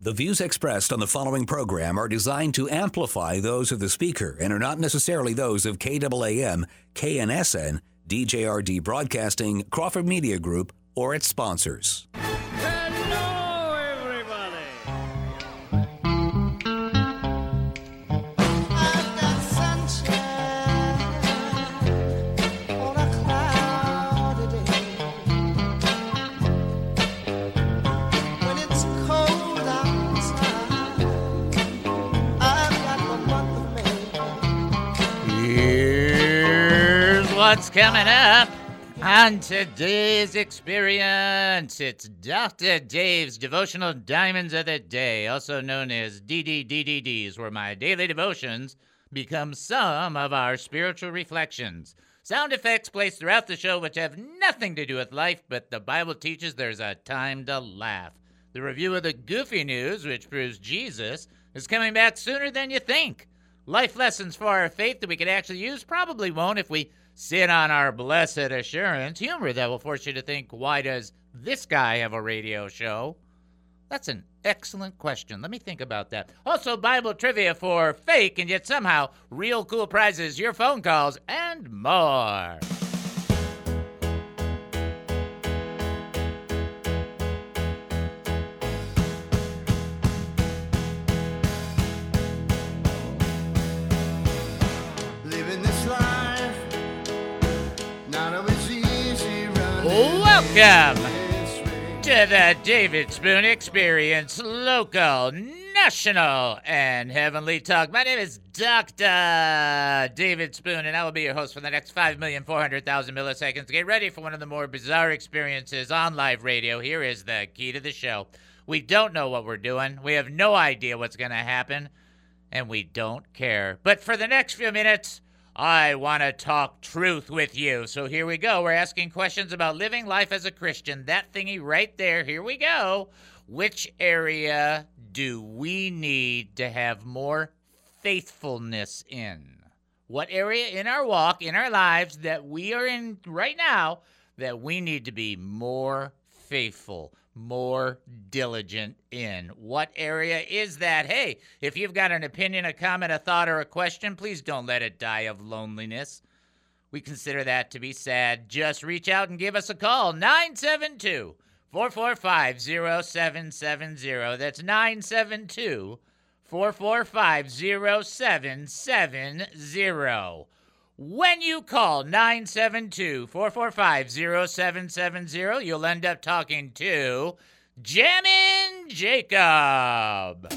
The views expressed on the following program are designed to amplify those of the speaker and are not necessarily those of KAAM, KNSN, DJRD Broadcasting, Crawford Media Group, or its sponsors. Hello, everybody. I've got sunshine on a cloudy day. When it's cold outside, I've got the month of May. Here's what's coming up on today's experience. It's Dr. Dave's Devotional Diamonds of the Day, also known as DDDDDs, where my daily devotions become some of our spiritual reflections. Sound effects placed throughout the show which have nothing to do with life, but the Bible teaches there's a time to laugh. The review of the goofy news, which proves Jesus is coming back sooner than you think. Life lessons for our faith that we could actually use probably won't if we sit on our blessed assurance. Humor that will force you to think, why does this guy have a radio show? That's an excellent question. Let me think about that. Also, Bible trivia for fake and yet somehow real cool prizes, your phone calls, and more. Living this life, not always easy running. Welcome to the David Spoon Experience, local, national, and heavenly talk. My name is Dr. David Spoon, and I will be your host for the next 5,400,000 milliseconds. Get ready for one of the more bizarre experiences on live radio. Here is the key to the show. We don't know what we're doing. We have no idea what's going to happen, and we don't care. But for the next few minutes, I want to talk truth with you. So here we go. We're asking questions about living life as a Christian. That thingy right there. Here we go. Which area do we need to have more faithfulness in? What area in our walk, in our lives that we are in right now that we need to be more faithful, more diligent in? What area is that? Hey, if you've got an opinion, a comment, a thought, or a question, please don't let it die of loneliness. We consider that to be sad. Just reach out and give us a call. 972-445-0770. That's 972-445-0770. When you call 972-445-0770, you'll end up talking to Jammin' Jacob.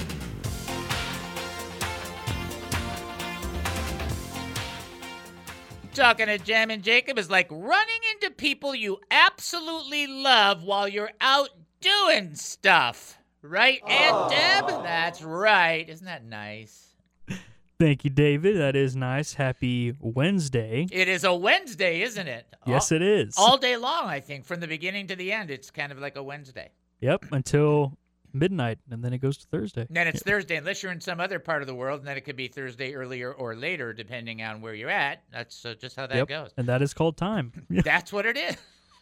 Talking to Jammin' Jacob is like running into people you absolutely love while you're out doing stuff. Right, Aunt Deb? That's right. Isn't that nice? Thank you, David. That is nice. Happy Wednesday. It is a Wednesday, isn't it? Yes, it is. All day long, I think, from the beginning to the end. It's kind of like a Wednesday. Yep, until midnight, and then it goes to Thursday. Then it's Thursday, unless you're in some other part of the world, and then it could be Thursday earlier or later, depending on where you're at. That's just how that goes. And that is called time. That's what it is.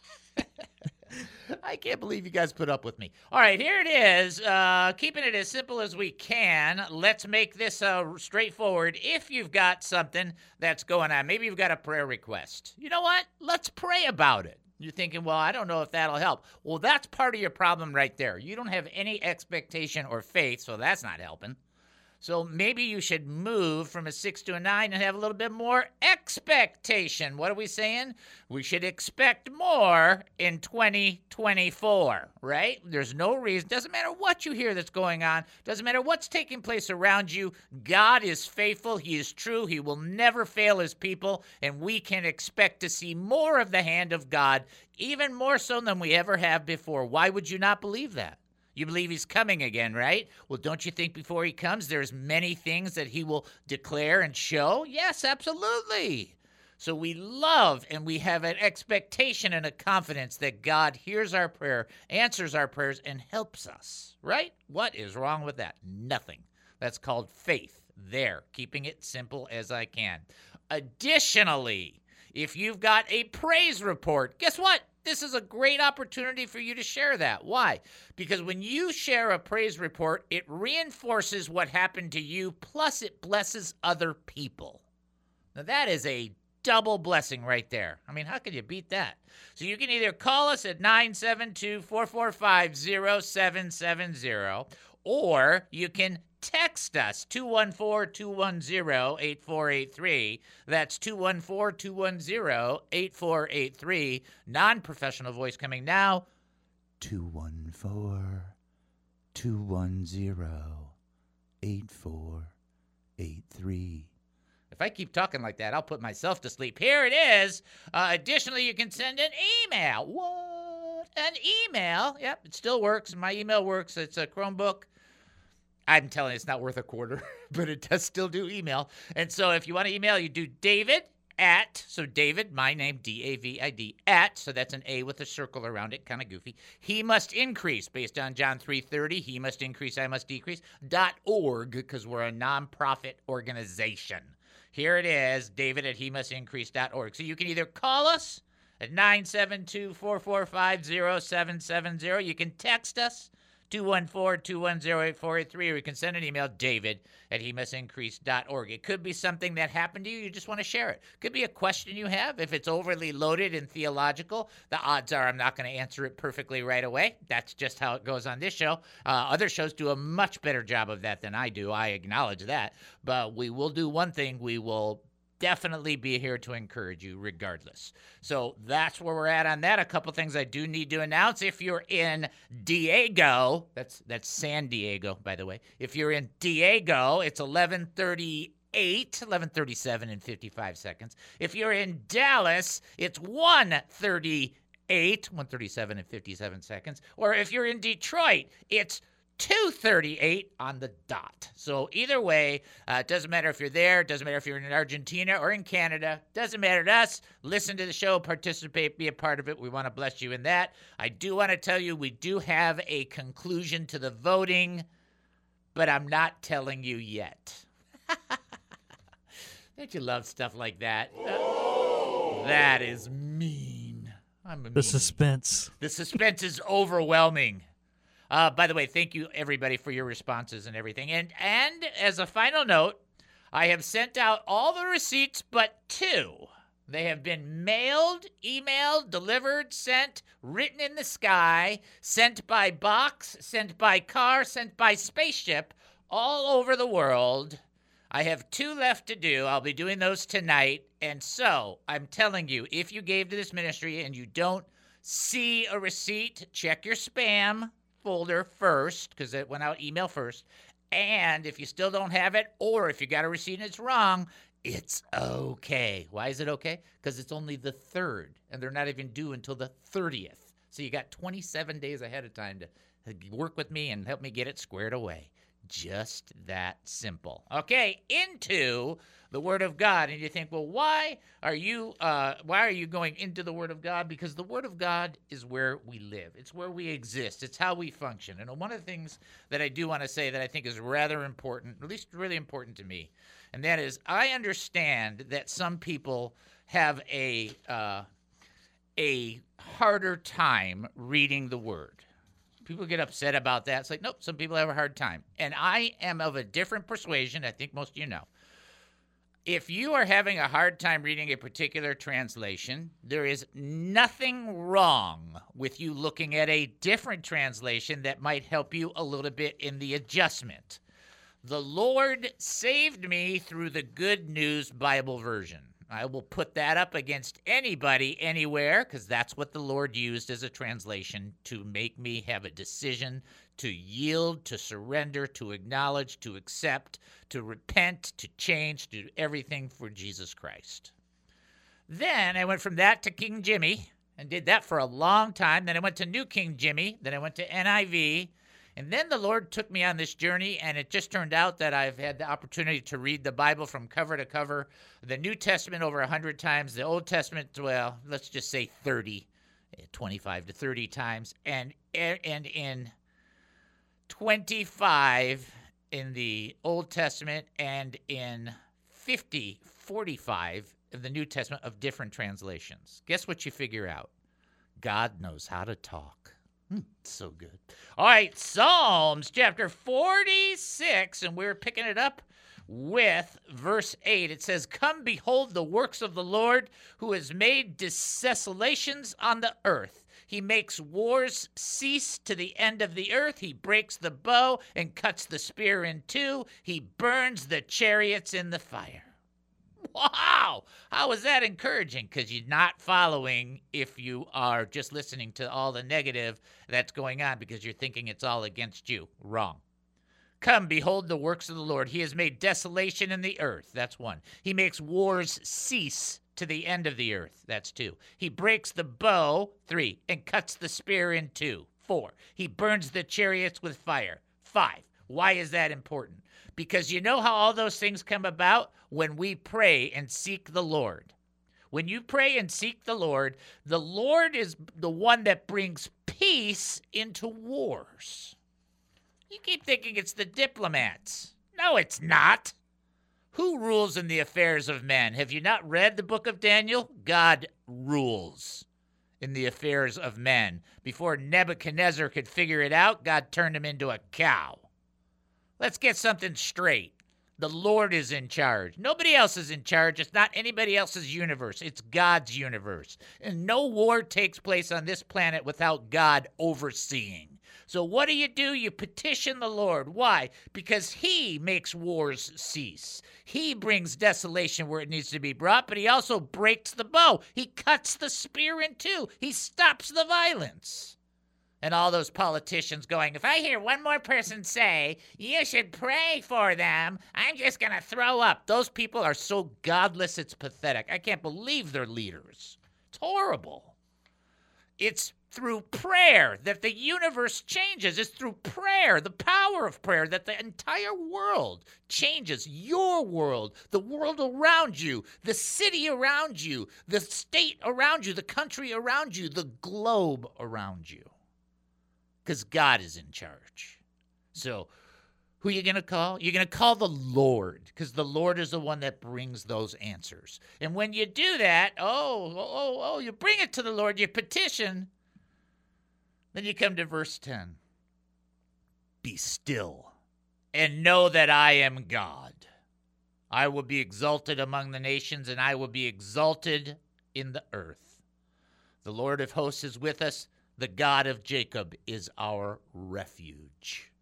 I can't believe you guys put up with me. All right, here it is. Keeping it as simple as we can. Let's make this straightforward. If you've got something that's going on, maybe you've got a prayer request. You know what? Let's pray about it. You're thinking, well, I don't know if that'll help. Well, that's part of your problem right there. You don't have any expectation or faith, so that's not helping. So maybe you should move from a 6 to a 9 and have a little bit more expectation. What are we saying? We should expect more in 2024, right? There's no reason. Doesn't matter what you hear that's going on. Doesn't matter what's taking place around you. God is faithful. He is true. He will never fail his people. And we can expect to see more of the hand of God, even more so than we ever have before. Why would you not believe that? You believe he's coming again, right? Well, don't you think before he comes, there's many things that he will declare and show? Yes, absolutely. So we love and we have an expectation and a confidence that God hears our prayer, answers our prayers, and helps us, right? What is wrong with that? Nothing. That's called faith. There, keeping it simple as I can. Additionally, if you've got a praise report, guess what? this is a great opportunity for you to share that. Why? Because when you share a praise report, it reinforces what happened to you, plus it blesses other people. Now, that is a double blessing right there. I mean, how could you beat that? So you can either call us at 972-445-0770, or you can text us, 214-210-8483. That's 214-210-8483. Non-professional voice coming now. 214-210-8483. If I keep talking like that, I'll put myself to sleep. Here it is. Additionally, you can send an email. What? An email? Yep, it still works. My email works. It's a Chromebook. I'm telling you, it's not worth a quarter, but it does still do email. And so if you want to email, you do David at, so David, my name, D-A-V-I-D, at, so that's an A with a circle around it, kind of goofy. He must increase, based on John 3:30, he must increase, I must decrease, .org, because we're a nonprofit organization. Here it is, David at he must increase.org. So you can either call us at 972-445-0770. You can text us, 214-210-8483, or you can send an email, David at he must increase.org. It could be something that happened to you. You just want to share it. Could be a question you have. If it's overly loaded and theological, the odds are I'm not going to answer it perfectly right away. That's just how it goes on this show. Other shows do a much better job of that than I do. I acknowledge that. But we will do one thing. We will definitely be here to encourage you regardless. So that's where we're at on that. A couple things I do need to announce. If you're in Diego, that's San Diego, by the way. If you're in Diego, it's 11:37 and 55 seconds. If you're in Dallas, it's 1:37 and 57 seconds. Or if you're in Detroit, it's 2:38 on the dot. So either way, it doesn't matter if you're there, it doesn't matter if you're in Argentina or in Canada, doesn't matter to us. Listen to the show, participate, be a part of it. We want to bless you in that. I do want to tell you we do have a conclusion to the voting, but I'm not telling you yet. Don't you love stuff like that? That is mean. I'm a The meanie. suspense. The suspense is overwhelming. By the way, thank you, everybody, for your responses and everything. And as a final note, I have sent out all the receipts but 2. They have been mailed, emailed, delivered, sent, written in the sky, sent by box, sent by car, sent by spaceship, all over the world. I have 2 left to do. I'll be doing those tonight. And so I'm telling you, if you gave to this ministry and you don't see a receipt, check your spam folder first, because it went out email first. And if you still don't have it, or if you got a receipt and it's wrong, it's okay. Why is it okay? Because it's only the 3rd, and they're not even due until the 30th. So you got 27 days ahead of time to work with me and help me get it squared away. Just that simple. Okay, into the Word of God. And you think, well, why are you going into the Word of God? Because the Word of God is where we live. It's where we exist. It's how we function. And one of the things that I do want to say that I think is rather important, at least really important to me, and that is I understand that some people have a harder time reading the Word. People get upset about that. It's like, nope, some people have a hard time. And I am of a different persuasion. I think most of you know. If you are having a hard time reading a particular translation, there is nothing wrong with you looking at a different translation that might help you a little bit in the adjustment. The Lord saved me through the Good News Bible version. I will put that up against anybody, anywhere, because that's what the Lord used as a translation to make me have a decision to yield, to surrender, to acknowledge, to accept, to repent, to change, to do everything for Jesus Christ. Then I went from that to King Jimmy and did that for a long time. Then I went to New King Jimmy. Then I went to NIV. And then the Lord took me on this journey, and it just turned out that I've had the opportunity to read the Bible from cover to cover, the New Testament over 100 times, the Old Testament, well, let's just say 25 to 30 times, and in 25 in the Old Testament and in 45 of the New Testament of different translations. Guess what you figure out? God knows how to talk. So good. All right, Psalms chapter 46, and we're picking it up with verse 8. It says, "Come, behold the works of the Lord, who has made desolations on the earth. He makes wars cease to the end of the earth. He breaks the bow and cuts the spear in two. He burns the chariots in the fire." Wow! How is that encouraging? Because you're not following if you are just listening to all the negative that's going on because you're thinking it's all against you. Wrong. Come, behold the works of the Lord. He has made desolation in the earth. That's one. He makes wars cease to the end of the earth. That's two. He breaks the bow, 3, and cuts the spear in 2, 4. He burns the chariots with fire, 5. Why is that important? Because you know how all those things come about? When we pray and seek the Lord. When you pray and seek the Lord is the one that brings peace into wars. You keep thinking it's the diplomats. No, it's not. Who rules in the affairs of men? Have you not read the book of Daniel? God rules in the affairs of men. Before Nebuchadnezzar could figure it out, God turned him into a cow. Let's get something straight. The Lord is in charge. Nobody else is in charge. It's not anybody else's universe. It's God's universe. And no war takes place on this planet without God overseeing. So what do? You petition the Lord. Why? Because he makes wars cease. He brings desolation where it needs to be brought, but he also breaks the bow. He cuts the spear in two. He stops the violence. And all those politicians going, if I hear one more person say, you should pray for them, I'm just going to throw up. Those people are so godless, it's pathetic. I can't believe they're leaders. It's horrible. It's through prayer that the universe changes. It's through prayer, the power of prayer, that the entire world changes. Your world, the world around you, the city around you, the state around you, the country around you, the globe around you. Because God is in charge. So who are you going to call? You're going to call the Lord, because the Lord is the one that brings those answers. And when you do that, you bring it to the Lord, you petition. Then you come to verse 10. Be still and know that I am God. I will be exalted among the nations, and I will be exalted in the earth. The Lord of hosts is with us. The God of Jacob is our refuge.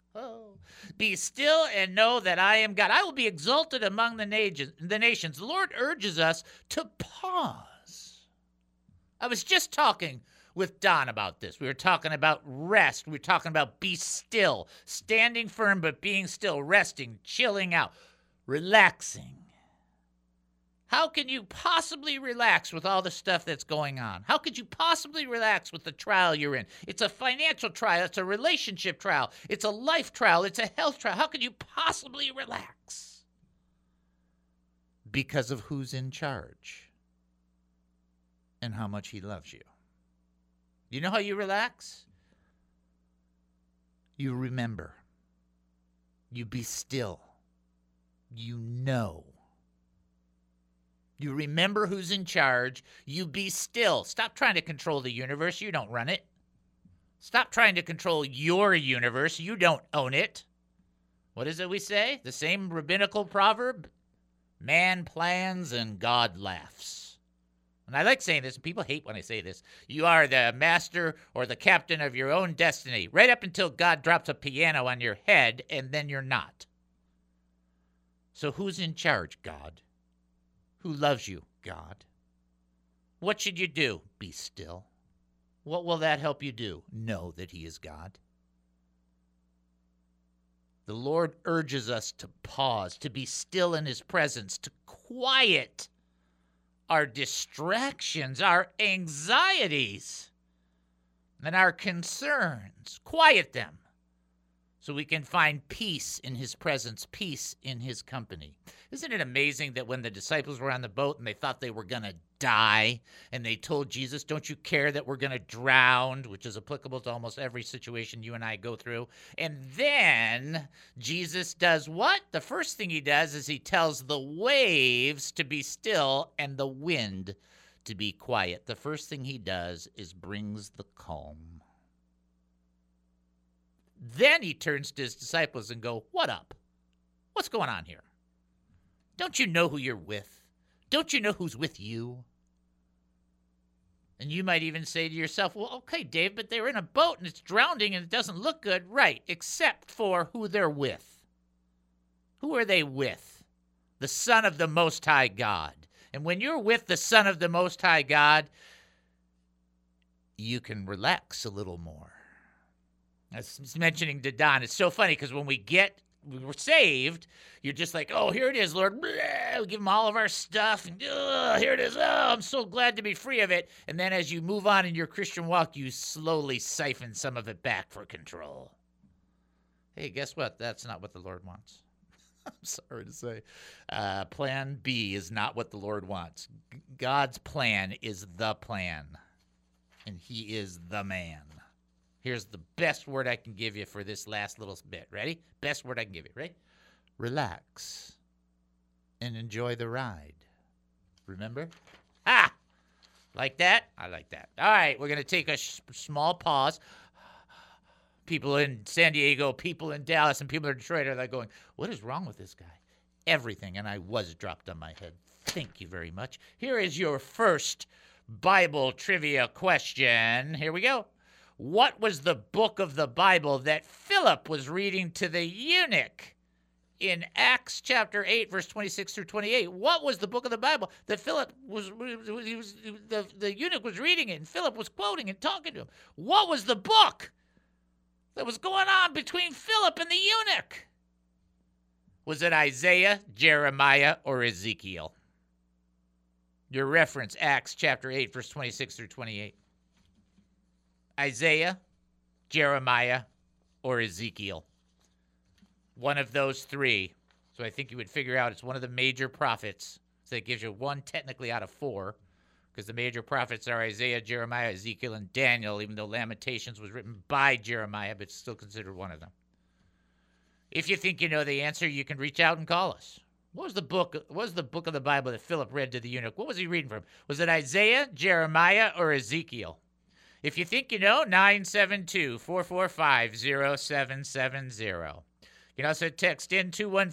Be still and know that I am God. I will be exalted among the nations. The Lord urges us to pause. I was just talking with Don about this. We were talking about rest. We were talking about be still, standing firm but being still, resting, chilling out, relaxing. How can you possibly relax with all the stuff that's going on? How could you possibly relax with the trial you're in? It's a financial trial. It's a relationship trial. It's a life trial. It's a health trial. How could you possibly relax? Because of who's in charge and how much he loves you. You know how you relax? You remember. You be still. You know. You remember who's in charge. You be still. Stop trying to control the universe. You don't run it. Stop trying to control your universe. You don't own it. What is it we say? The same rabbinical proverb? Man plans and God laughs. And I like saying this, and people hate when I say this. You are the master or the captain of your own destiny, right up until God drops a piano on your head, and then you're not. So who's in charge? God. Who loves you? God. What should you do? Be still. What will that help you do? Know that he is God. The Lord urges us to pause, to be still in his presence, to quiet our distractions, our anxieties, and our concerns. Quiet them so we can find peace in his presence, peace in his company. Isn't it amazing that when the disciples were on the boat and they thought they were going to die, and they told Jesus, don't you care that we're going to drown, which is applicable to almost every situation you and I go through. And then Jesus does what? The first thing he does is he tells the waves to be still and the wind to be quiet, the first thing he does is brings the calm. Then he turns to his disciples and go, what up? What's going on here? Don't you know who you're with? Don't you know who's with you? And you might even say to yourself, well, okay, Dave, but they're in a boat and it's drowning and it doesn't look good. Right, except for who they're with. Who are they with? The Son of the Most High God. And when you're with the Son of the Most High God, you can relax a little more. I was mentioning to Don, it's so funny because when we were saved, you're just like, oh, here it is, Lord. Blah, we give him all of our stuff. And, here it is. Oh, I'm so glad to be free of it. And then as you move on in your Christian walk, you slowly siphon some of it back for control. Hey, guess what? That's not what the Lord wants. I'm sorry to say. Plan B is not what the Lord wants. God's plan is the plan, and he is the man. Here's the best word I can give you for this last little bit. Ready? Best word I can give you. Ready? Relax and enjoy the ride. Remember? Ah! Like that? I like that. All right, we're going to take a small pause. People in San Diego, people in Dallas, and people in Detroit are like going, what is wrong with this guy? Everything, and I was dropped on my head. Thank you very much. Here is your first Bible trivia question. Here we go. What was the book of the Bible that Philip was reading to the eunuch in Acts chapter 8, verse 26 through 28? What was the book of the Bible that Philip the eunuch was reading it, and Philip was quoting and talking to him? What was the book that was going on between Philip and the eunuch? Was it Isaiah, Jeremiah, or Ezekiel? Your reference, Acts chapter 8, verse 26 through 28. Isaiah, Jeremiah, or Ezekiel. One of those three. So I think you would figure out it's one of the major prophets. So it gives you one technically out of four, because the major prophets are Isaiah, Jeremiah, Ezekiel, and Daniel, even though Lamentations was written by Jeremiah, but it's still considered one of them. If you think you know the answer, you can reach out and call us. What was the book of the Bible that Philip read to the eunuch? What was he reading from? Was it Isaiah, Jeremiah, or Ezekiel? If you think you know, 972-445-0770. You can also text in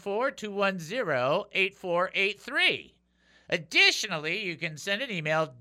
214-210-8483. Additionally, you can send an email,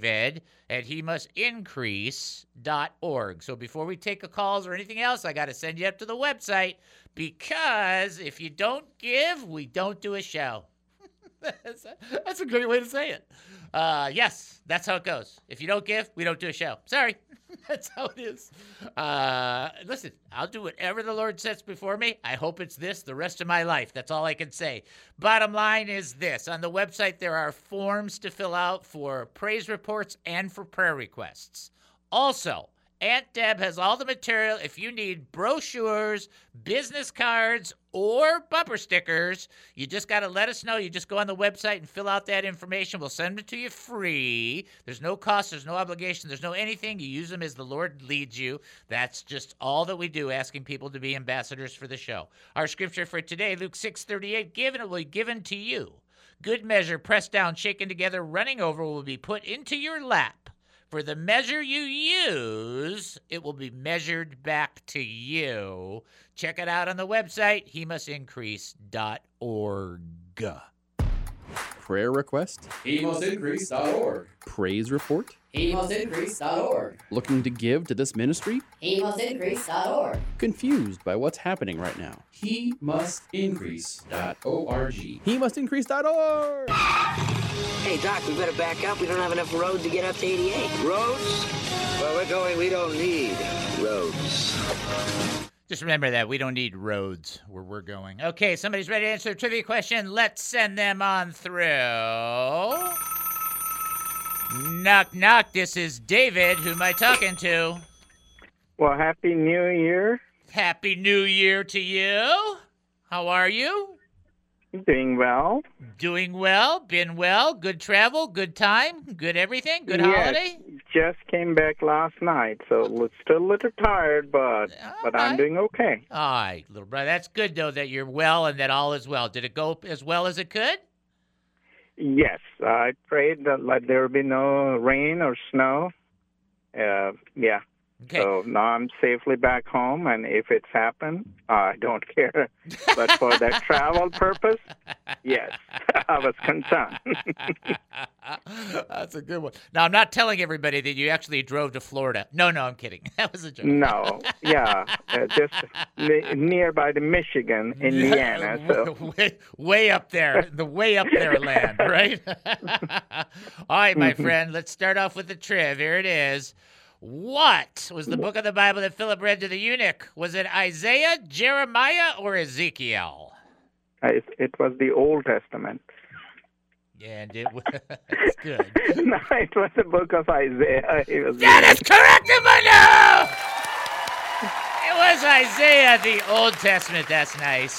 david@hemustincrease.org. So before we take a calls or anything else, I got to send you up to the website, because if you don't give, we don't do a show. That's a great way to say it. Yes, that's how it goes. If you don't give, we don't do a show. Sorry. That's how it is. Listen, I'll do whatever the Lord sets before me. I hope it's this the rest of my life. That's all I can say. Bottom line is this. On the website, there are forms to fill out for praise reports and for prayer requests. Also, Aunt Deb has all the material if you need brochures, business cards, or bumper stickers. You just got to let us know. You just go on the website and fill out that information. We'll send them to you free. There's no cost. There's no obligation. There's no anything. You use them as the Lord leads you. That's just all that we do, asking people to be ambassadors for the show. Our scripture for today, Luke 6:38, given it will be given to you. Good measure, pressed down, shaken together, running over, will be put into your lap. For the measure you use, it will be measured back to you. Check it out on the website, hemustincrease.org. Prayer request? HeMustIncrease.org. Praise report? HeMustIncrease.org. Looking to give to this ministry? HeMustIncrease.org. Confused by what's happening right now? HeMustIncrease.org. HeMustIncrease.org! Hey, Doc, we better back up. We don't have enough road to get up to 88. Roads? Where we're going, we don't need roads. Just remember that. We don't need roads where we're going. Okay, somebody's ready to answer the trivia question. Let's send them on through. Knock, knock. This is David. Who am I talking to? Well, Happy New Year. Happy New Year to you. How are you? Doing well. Doing well. Been well. Good travel. Good time. Good everything. Good Yes, holiday. Just came back last night, so still a little tired, but I'm doing okay. All right, little brother. That's good, though, that you're well and that all is well. Did it go as well as it could? Yes, I prayed that like, there would be no rain or snow. Yeah. Okay. So now I'm safely back home, and if it's happened, I don't care. But for that travel purpose, yes, I was concerned. That's a good one. Now, I'm not telling everybody that you actually drove to Florida. No, I'm kidding. That was a joke. No, yeah, just nearby the Michigan, Indiana. So way up there, the way up there land, right? All right, my friend, let's start off with the triv. Here it is. What was the book of the Bible that Philip read to the eunuch? Was it Isaiah, Jeremiah, or Ezekiel? It was the Old Testament. Yeah, and it's good. No, it was the book of Isaiah. That is correct, Emmanuel! It was Isaiah, the Old Testament. That's nice.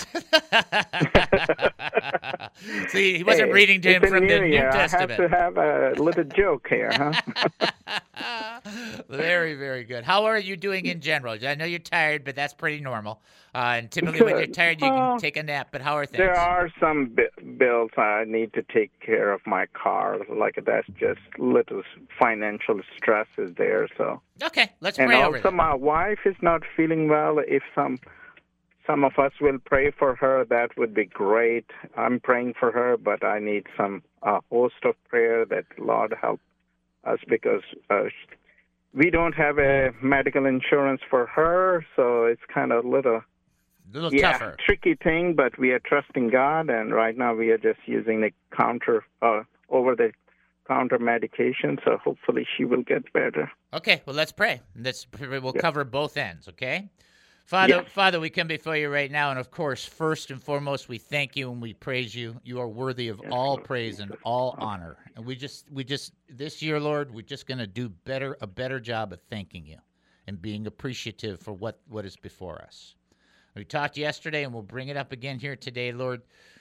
See, he wasn't reading to him from the New Testament. I have to have a little joke here, huh? Very, very good. How are you doing in general? I know you're tired, but that's pretty normal. And typically when you're tired, you can take a nap. But how are things? There are some bills I need to take care of my car. Like that's just little financial stress is there. So okay, let's pray over that. And also my wife is not feeling well. If some of us will pray for her, that would be great. I'm praying for her, but I need some host of prayer that Lord help us because we don't have a medical insurance for her, so it's kind of a little tougher. Tricky thing, but we are trusting God, and right now we are just using the over-the-counter medication, so hopefully she will get better. Okay, well, let's pray. We'll cover both ends, okay? Father, we come before you right now, and of course, first and foremost, we thank you and we praise you. You are worthy of all praise and all honor. And we just this year, Lord, we're just going to do a better job of thanking you and being appreciative for what is before us. We talked yesterday, and we'll bring it up again here today, Lord.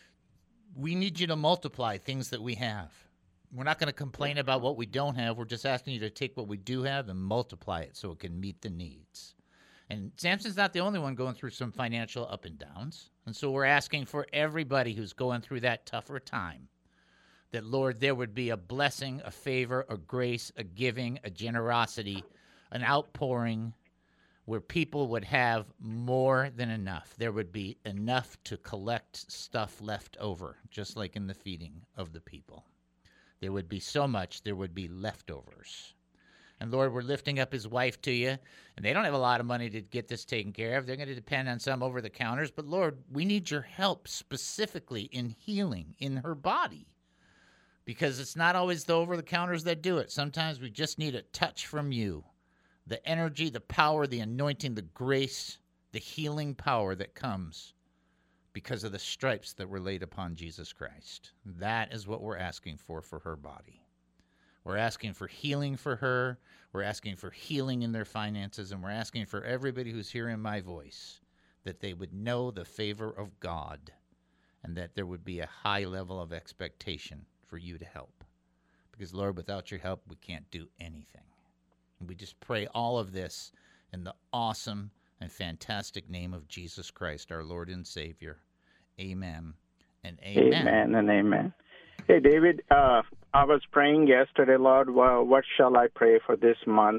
We need you to multiply things that we have. We're not going to complain about what we don't have. We're just asking you to take what we do have and multiply it so it can meet the needs. And Samson's not the only one going through some financial up and downs. And so we're asking for everybody who's going through that tougher time that, Lord, there would be a blessing, a favor, a grace, a giving, a generosity, an outpouring where people would have more than enough. There would be enough to collect stuff left over, just like in the feeding of the people. There would be so much, there would be leftovers. And, Lord, we're lifting up his wife to you, and they don't have a lot of money to get this taken care of. They're going to depend on some over-the-counters. But, Lord, we need your help specifically in healing in her body because it's not always the over-the-counters that do it. Sometimes we just need a touch from you, the energy, the power, the anointing, the grace, the healing power that comes because of the stripes that were laid upon Jesus Christ. That is what we're asking for her body. We're asking for healing for her. We're asking for healing in their finances. And we're asking for everybody who's hearing my voice that they would know the favor of God and that there would be a high level of expectation for you to help. Because, Lord, without your help, we can't do anything. And we just pray all of this in the awesome and fantastic name of Jesus Christ, our Lord and Savior. Amen and amen. Amen and amen. Hey, David, I was praying yesterday, Lord, well, what shall I pray for this month?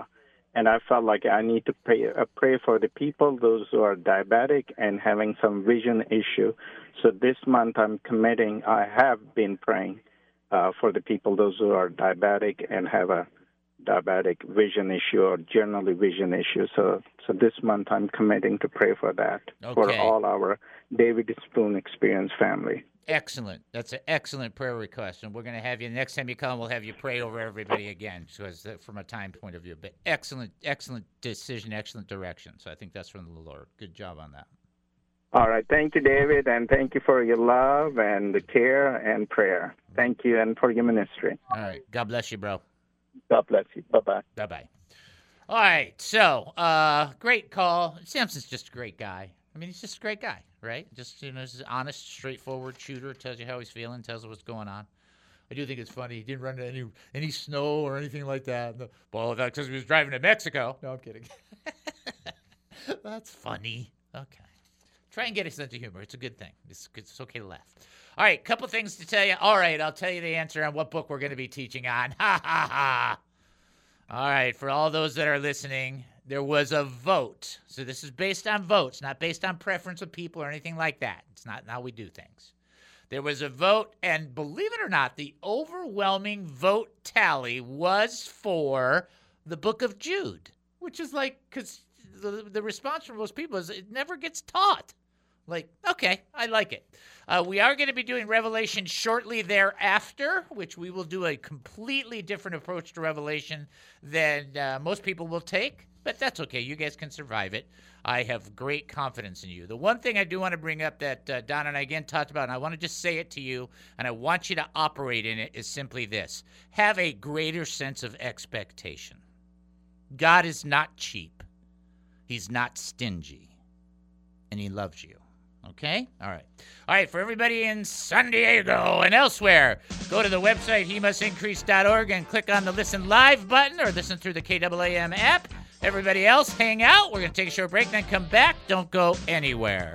And I felt like I need to pray for the people, those who are diabetic and having some vision issue. So this month I'm committing, I have been praying for the people, those who are diabetic and have a diabetic vision issue or generally vision issue. So this month I'm committing to pray for that, for all our David Spoon Experience family. Excellent. That's an excellent prayer request. And we're going to have you, next time you come, we'll have you pray over everybody again, because from a time point of view. But excellent decision, excellent direction. So I think that's from the Lord. Good job on that. All right. Thank you, David, and thank you for your love and the care and prayer. Thank you, and for your ministry. All right. God bless you, bro. God bless you. Bye-bye. Bye-bye. All right. So, great call. Samson's just a great guy. I mean, he's just a great guy, right? Just, he's an honest, straightforward shooter, tells you how he's feeling, tells you what's going on. I do think it's funny. He didn't run into any snow or anything like that. Well, that's because he was driving to Mexico. No, I'm kidding. That's funny. Okay. Try and get a sense of humor. It's a good thing. It's okay to laugh. All right, couple things to tell you. All right, I'll tell you the answer on what book we're going to be teaching on. Ha, ha, ha. All right, for all those that are listening, there was a vote. So this is based on votes, not based on preference of people or anything like that. It's not how we do things. There was a vote, and believe it or not, the overwhelming vote tally was for the book of Jude, which is like, because the response from most people is it never gets taught. Like, okay, I like it. We are going to be doing Revelation shortly thereafter, which we will do a completely different approach to Revelation than most people will take, but that's okay. You guys can survive it. I have great confidence in you. The one thing I do want to bring up that Don and I again talked about, and I want to just say it to you, and I want you to operate in it, is simply this. Have a greater sense of expectation. God is not cheap. He's not stingy. And he loves you. Okay? All right. All right, for everybody in San Diego and elsewhere, go to the website, hemustincrease.org, and click on the Listen Live button or listen through the KAAM app. Everybody else, hang out. We're going to take a short break, then come back. Don't go anywhere.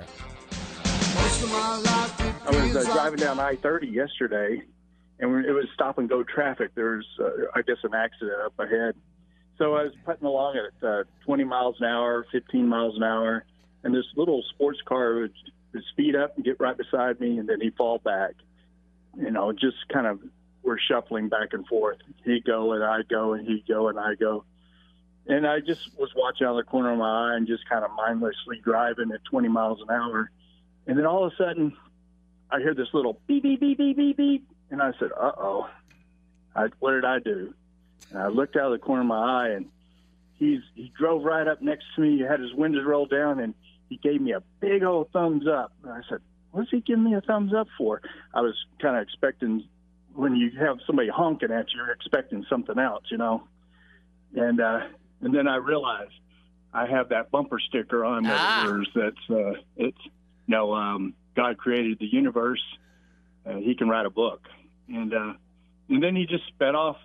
I was driving down I-30 yesterday, and it was stop-and-go traffic. There's, I guess, an accident up ahead. So I was putting along at 20 miles an hour, 15 miles an hour, and this little sports car would speed up and get right beside me, and then he'd fall back. You know, just kind of we're shuffling back and forth. He'd go, and I'd go, and he'd go, and I'd go. And I just was watching out of the corner of my eye and just kind of mindlessly driving at 20 miles an hour. And then all of a sudden, I hear this little beep, beep, beep, beep, beep, beep. And I said, uh-oh, what did I do? And I looked out of the corner of my eye, and he drove right up next to me. He had his windows rolled down, and he gave me a big old thumbs up. And I said, what's he giving me a thumbs up for? I was kind of expecting, when you have somebody honking at you, you're expecting something else, you know. And then I realized I have that bumper sticker on that's God created the universe. He can write a book. And then he just sped off.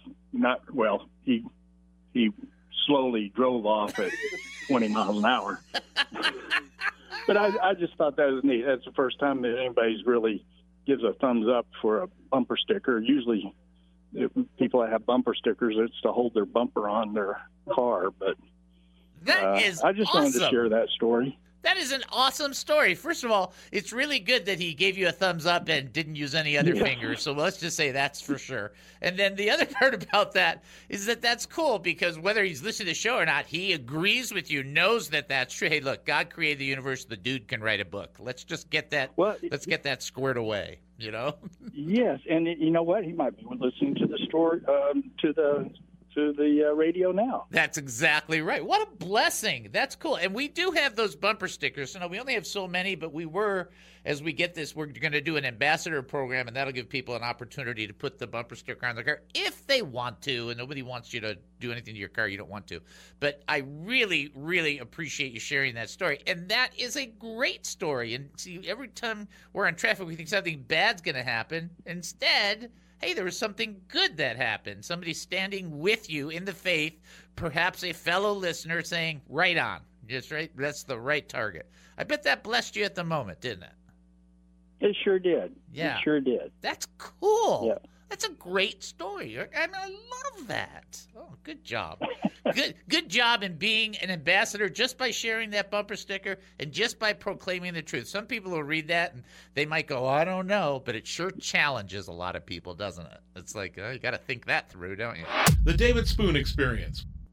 He slowly drove off at 20 miles an hour. But I just thought that was neat. That's the first time that anybody's really gives a thumbs up for a bumper sticker. Usually people that have bumper stickers, it's to hold their bumper on their car. But that is I just wanted to share that story. That is an awesome story. First of all, it's really good that he gave you a thumbs up and didn't use any other fingers. So let's just say that's for sure. And then the other part about that is that that's cool because whether he's listening to the show or not, he agrees with you, knows that that's true. Hey, look, God created the universe. The dude can write a book. Let's just get that. Let's get that squared away. You know. Yes, and you know what? He might be listening to the story to the radio now. That's exactly right. What a blessing. That's cool. And we do have those bumper stickers. So, no, we only have so many, but as we get this, we're going to do an ambassador program, and that'll give people an opportunity to put the bumper sticker on their car if they want to, and nobody wants you to do anything to your car you don't want to. But I really, really appreciate you sharing that story. And that is a great story. And see, every time we're on traffic, we think something bad's going to happen. Instead, hey, there was something good that happened. Somebody standing with you in the faith, perhaps a fellow listener saying, right on. Just right. That's the right target. I bet that blessed you at the moment, didn't it? It sure did. Yeah. It sure did. That's cool. Yeah. That's a great story. I mean, I love that. Oh, good job. Good job in being an ambassador just by sharing that bumper sticker and just by proclaiming the truth. Some people will read that and they might go, I don't know, but it sure challenges a lot of people, doesn't it? It's like, you got to think that through, don't you? The David Spoon Experience.